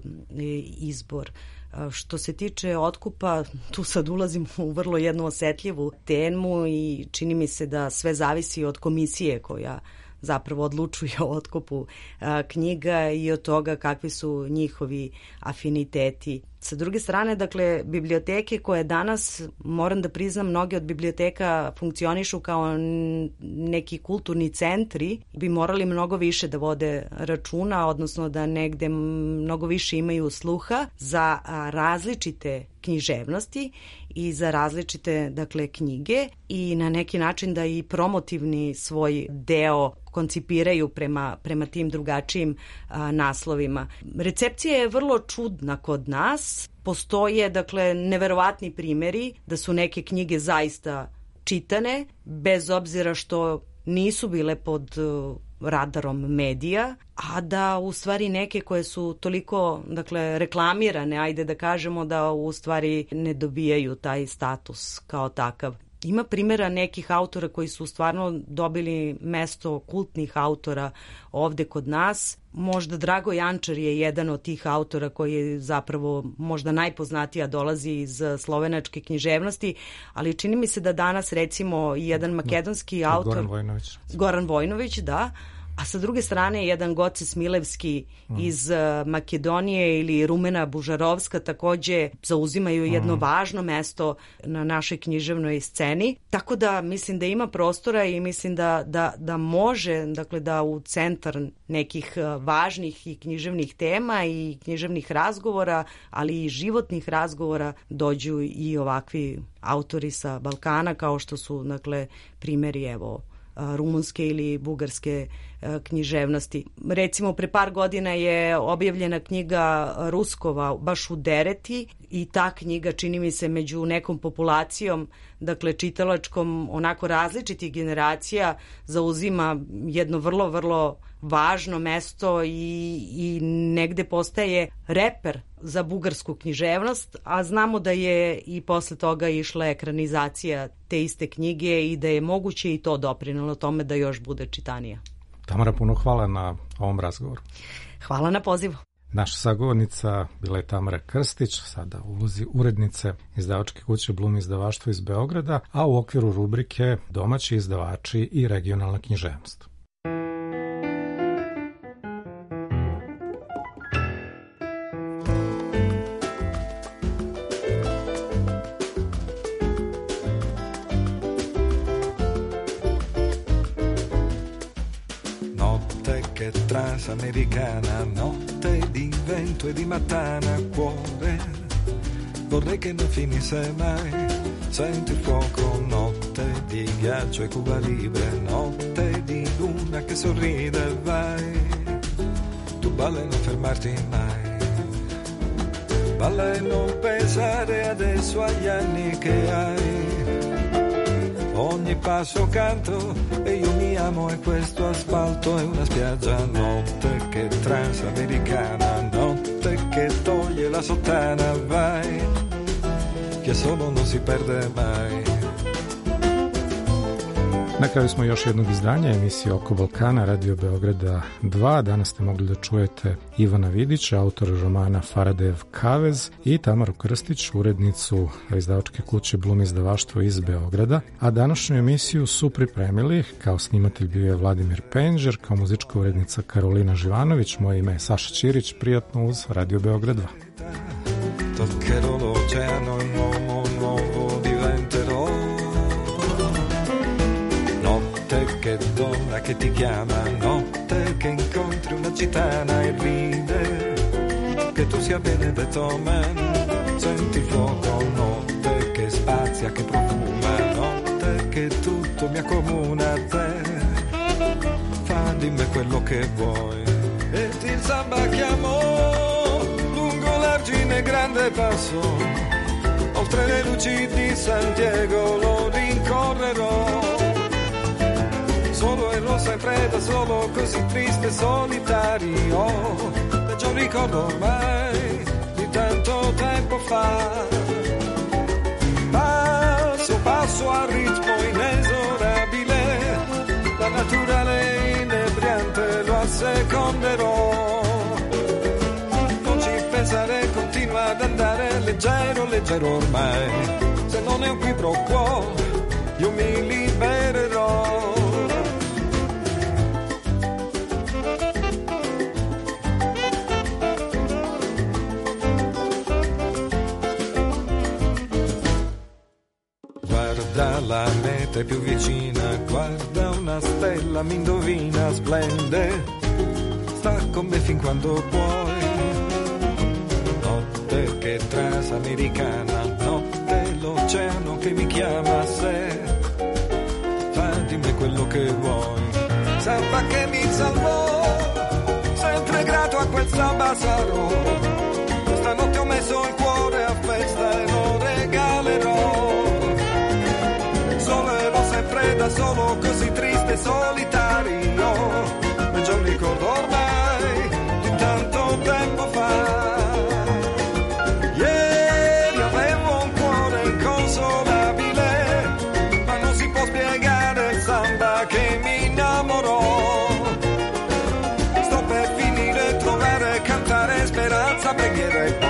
izbor. Što se tiče otkupa, tu sad ulazim u vrlo jednu osetljivu temu i čini mi se da sve zavisi od komisije koja zapravo odlučuje o otkupu a, knjiga i od toga kakvi su njihovi afiniteti. Sa druge strane, dakle, biblioteke koje danas, moram da priznam, mnoge od biblioteka funkcionišu kao neki kulturni centri, bi morali mnogo više da vode računa, odnosno da negde mnogo više imaju sluha za a, različite književnosti i za različite, dakle, knjige i na neki način da i promotivni svoj deo koncipiraju prema, prema tim drugačijim a, naslovima. Recepcija je vrlo čudna kod nas. Postoje, dakle, neverovatni primjeri da su neke knjige zaista čitane, bez obzira što nisu bile pod uh, radarom medija, a da u stvari neke koje su toliko, dakle, reklamirane, ajde da kažemo, da u stvari ne dobijaju taj status kao takav. Ima primjera nekih autora koji su stvarno dobili mesto kultnih autora ovde kod nas. Možda Drago Jančar je jedan od tih autora koji je zapravo možda najpoznatija, dolazi iz slovenačke književnosti, ali čini mi se da danas recimo jedan makedonski da, autor... Goran Vojnović. Goran Vojnović, da. A sa druge strane jedan Goce Smilevski mm. iz uh, Makedonije ili Rumena Bužarovska takođe zauzimaju jedno mm. važno mesto na našoj književnoj sceni. Tako da mislim da ima prostora i mislim da, da, da može, dakle da u centar nekih uh, važnih i književnih tema i književnih razgovora, ali i životnih razgovora dođu i ovakvi autori sa Balkana kao što su, dakle, primjeri, evo, rumunske ili bugarske književnosti. Recimo, pre par godina je objavljena knjiga Ruskova baš u Dereti i ta knjiga, čini mi se, među nekom populacijom, dakle čitalačkom, onako različitih generacija, zauzima jedno vrlo, vrlo važno mesto i, i negde postaje reper za bugarsku književnost, a znamo da je i posle toga išla ekranizacija te iste knjige i da je moguće i to doprinelo tome da još bude čitanija. Tamara, puno hvala na ovom razgovoru. Hvala na pozivu. Naša sagovornica bila je Tamara Krstić, sada u ulozi urednice izdavačke kuće Blum izdavaštvo iz Beograda, a u okviru rubrike Domaći izdavači i regionalna književnost. Transamericana, notte di vento e di matana, cuore, vorrei che non finisse mai, senti il fuoco, notte di ghiaccio e Cuba Libre, notte di luna che sorride, vai, tu balla e non fermarti mai, balla e non pensare adesso agli anni che hai. Ogni passo canto e io mi amo e questo asfalto è una spiaggia, notte che transamericana, notte che toglie la sottana, vai, che solo non si perde mai. Na kraju smo još jednog izdanja emisije Oko Balkana Radio Beograda dva. Danas ste mogli da čujete Ivana Vidića, autora romana Faradejev kavez, i Tamaru Krstić, urednicu izdavačke kuće Blum izdavaštvo iz Beograda. A današnju emisiju su pripremili, kao snimatelj bio je Vladimir Penđer, kao muzička urednica Karolina Živanović, moje ime je Saša Ćirić, prijatno uz Radio Beograd dva. Toccherò l'oceano, un uomo nuovo diventerò. Notte che donna che ti chiama, notte che incontri una gitana e ride, che tu sia benedetto man, senti il fuoco, notte che spazia, che profuma, notte che tutto mi accomuna a te, fa di me quello che vuoi e ti sambacchiamo lungo l'argine grande passo, oltre le luci di San Diego lo rincorrerò. Solo e rosa in preda, solo così triste e solitario, peggio ricordo ormai di tanto tempo fa. Passo passo al ritmo inesorabile, la naturale inebriante lo asseconderò. Non ci pensare, continua ad andare leggero, leggero ormai, se non è un qui pro quo io mi libererò. La meta è più vicina, guarda una stella, mi indovina, splende, sta con me fin quando puoi. Notte che transamericana, notte l'oceano che mi chiama a sé, fa di me quello che vuoi. Samba che mi salvò, sempre grato a quel samba sarò, stanotte ho messo il cuore a festa e lo regalerò. Da solo così triste e solitario, peggio ricordo ormai di tanto tempo fa. Ieri avevo un cuore inconsolabile, questa preghiera è